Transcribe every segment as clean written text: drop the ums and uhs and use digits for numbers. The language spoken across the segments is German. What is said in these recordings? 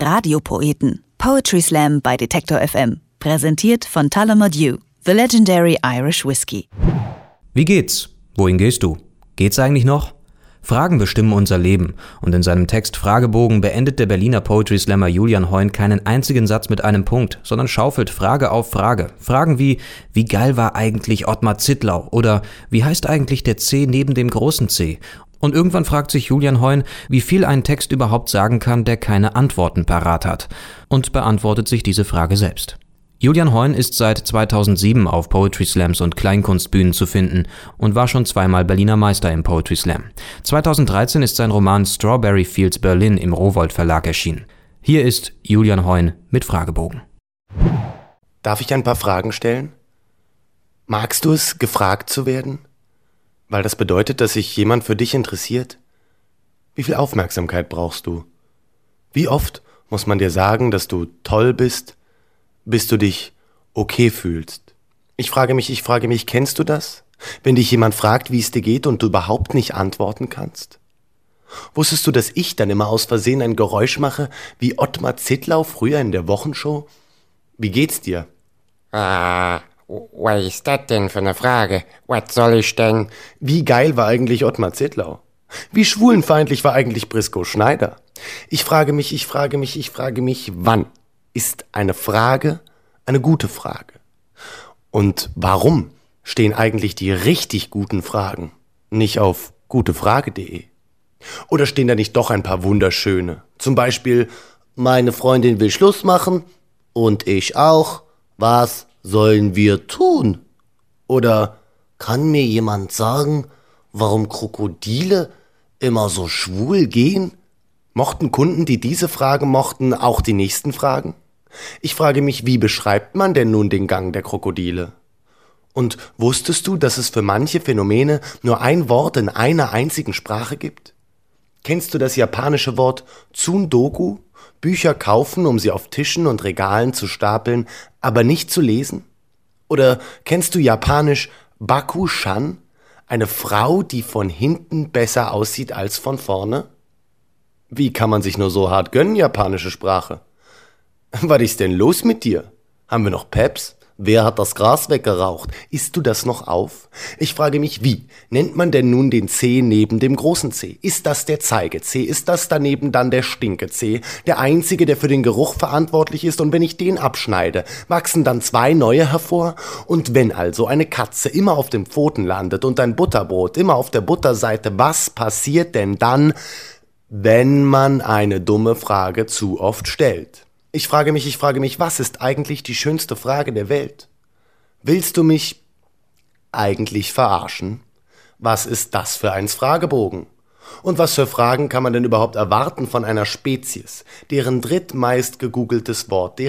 Radiopoeten. Poetry Slam bei Detektor FM. Präsentiert von Tullamore Dew, the legendary Irish Whiskey. Wie geht's? Wohin gehst du? Geht's eigentlich noch? Fragen bestimmen unser Leben und in seinem Text Fragebogen beendet der Berliner Poetry Slammer Julian Heun keinen einzigen Satz mit einem Punkt, sondern schaufelt Frage auf Frage. Fragen wie geil war eigentlich Ottmar Zittlau oder wie heißt eigentlich der C neben dem großen C? Und irgendwann fragt sich Julian Heun, wie viel ein Text überhaupt sagen kann, der keine Antworten parat hat, und beantwortet sich diese Frage selbst. Julian Heun ist seit 2007 auf Poetry Slams und Kleinkunstbühnen zu finden und war schon zweimal Berliner Meister im Poetry Slam. 2013 ist sein Roman Strawberry Fields Berlin im Rowohlt Verlag erschienen. Hier ist Julian Heun mit Fragebogen. Darf ich ein paar Fragen stellen? Magst du es, gefragt zu werden? Weil das bedeutet, dass sich jemand für dich interessiert? Wie viel Aufmerksamkeit brauchst du? Wie oft muss man dir sagen, dass du toll bist, bis du dich okay fühlst? Ich frage mich, kennst du das? Wenn dich jemand fragt, wie es dir geht und du überhaupt nicht antworten kannst? Wusstest du, dass ich dann immer aus Versehen ein Geräusch mache, wie Ottmar Zittlau früher in der Wochenshow? Wie geht's dir? Was ist das denn für eine Frage? Was soll ich denn? Wie geil war eigentlich Ottmar Zittlau? Wie schwulenfeindlich war eigentlich Briscoe Schneider? Ich frage mich, wann ist eine Frage eine gute Frage? Und warum stehen eigentlich die richtig guten Fragen nicht auf gutefrage.de? Oder stehen da nicht doch ein paar wunderschöne? Zum Beispiel, meine Freundin will Schluss machen und ich auch. Was sollen wir tun? Oder kann mir jemand sagen, warum Krokodile immer so schwul gehen? Mochten Kunden, die diese Frage mochten, auch die nächsten Fragen? Ich frage mich, wie beschreibt man denn nun den Gang der Krokodile? Und wusstest du, dass es für manche Phänomene nur ein Wort in einer einzigen Sprache gibt? Kennst du das japanische Wort Tsundoku? Bücher kaufen, um sie auf Tischen und Regalen zu stapeln, aber nicht zu lesen? Oder kennst du japanisch Baku-shan? Eine Frau, die von hinten besser aussieht als von vorne? Wie kann man sich nur so hart gönnen, japanische Sprache? Was ist denn los mit dir? Haben wir noch Peps? Wer hat das Gras weggeraucht? Isst du das noch auf? Ich frage mich, wie nennt man denn nun den C neben dem großen C? Ist das der Zeige-C? Ist das daneben dann der Stinke-C? Der einzige, der für den Geruch verantwortlich ist, und wenn ich den abschneide, wachsen dann zwei neue hervor? Und wenn also eine Katze immer auf den Pfoten landet und ein Butterbrot immer auf der Butterseite, was passiert denn dann, wenn man eine dumme Frage zu oft stellt? Ich frage mich, was ist eigentlich die schönste Frage der Welt? Willst du mich eigentlich verarschen? Was ist das für ein Fragebogen? Und was für Fragen kann man denn überhaupt erwarten von einer Spezies, deren drittmeist gegoogeltes Wort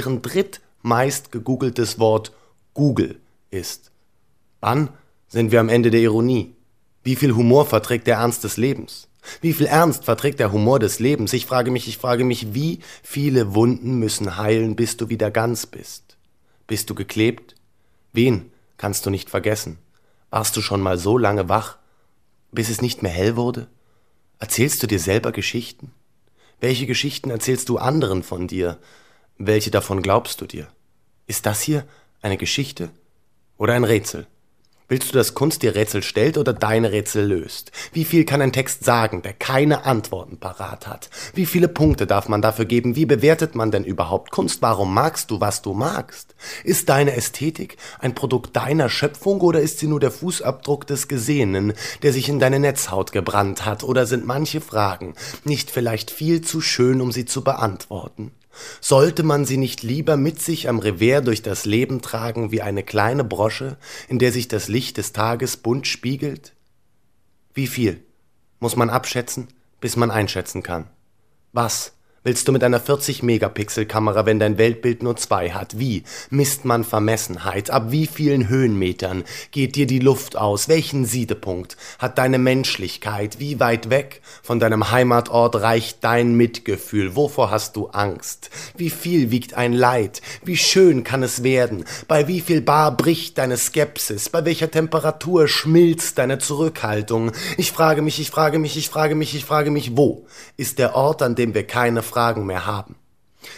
Google ist? Wann sind wir am Ende der Ironie? Wie viel Humor verträgt der Ernst des Lebens? Wie viel Ernst verträgt der Humor des Lebens? Ich frage mich, wie viele Wunden müssen heilen, bis du wieder ganz bist? Bist du geklebt? Wen kannst du nicht vergessen? Warst du schon mal so lange wach, bis es nicht mehr hell wurde? Erzählst du dir selber Geschichten? Welche Geschichten erzählst du anderen von dir? Welche davon glaubst du dir? Ist das hier eine Geschichte oder ein Rätsel? Willst du, dass Kunst dir Rätsel stellt oder deine Rätsel löst? Wie viel kann ein Text sagen, der keine Antworten parat hat? Wie viele Punkte darf man dafür geben? Wie bewertet man denn überhaupt Kunst? Warum magst du, was du magst? Ist deine Ästhetik ein Produkt deiner Schöpfung oder ist sie nur der Fußabdruck des Gesehenen, der sich in deine Netzhaut gebrannt hat? Oder sind manche Fragen nicht vielleicht viel zu schön, um sie zu beantworten? Sollte man sie nicht lieber mit sich am Revers durch das Leben tragen wie eine kleine Brosche, in der sich das Licht des Tages bunt spiegelt? Wie viel muss man abschätzen, bis man einschätzen kann? Was willst du mit einer 40-Megapixel-Kamera, wenn dein Weltbild nur 2 hat? Wie misst man Vermessenheit? Ab wie vielen Höhenmetern geht dir die Luft aus? Welchen Siedepunkt hat deine Menschlichkeit? Wie weit weg von deinem Heimatort reicht dein Mitgefühl? Wovor hast du Angst? Wie viel wiegt ein Leid? Wie schön kann es werden? Bei wie viel Bar bricht deine Skepsis? Bei welcher Temperatur schmilzt deine Zurückhaltung? Ich frage mich, wo ist der Ort, an dem wir keine Fragen mehr haben?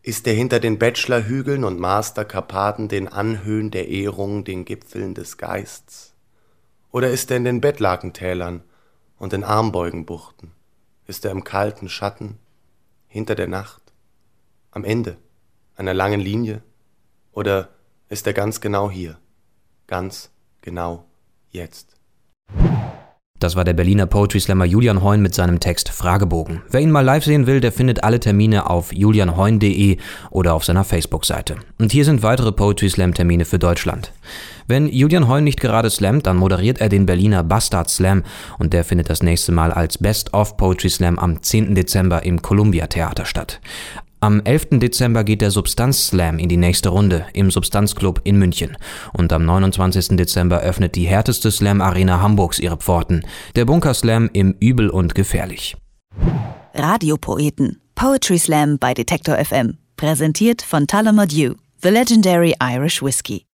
Ist er hinter den Bachelorhügeln und Masterkarpaten, den Anhöhen der Ehrung, den Gipfeln des Geists? Oder ist er in den Bettlakentälern und den Armbeugenbuchten? Ist er im kalten Schatten, hinter der Nacht, am Ende einer langen Linie? Oder ist er ganz genau hier, ganz genau jetzt? Das war der Berliner Poetry Slammer Julian Heun mit seinem Text Fragebogen. Wer ihn mal live sehen will, der findet alle Termine auf julianheun.de oder auf seiner Facebook-Seite. Und hier sind weitere Poetry Slam Termine für Deutschland. Wenn Julian Heun nicht gerade slammt, dann moderiert er den Berliner Bastard Slam und der findet das nächste Mal als Best of Poetry Slam am 10. Dezember im Columbia Theater statt. Am 11. Dezember geht der Substanz Slam in die nächste Runde im Substanzclub in München. Und am 29. Dezember öffnet die härteste Slam-Arena Hamburgs ihre Pforten, der Bunker Slam im Übel und Gefährlich. Radiopoeten. Poetry Slam bei Detektor FM. Präsentiert von Tullamore Dew, The Legendary Irish Whiskey.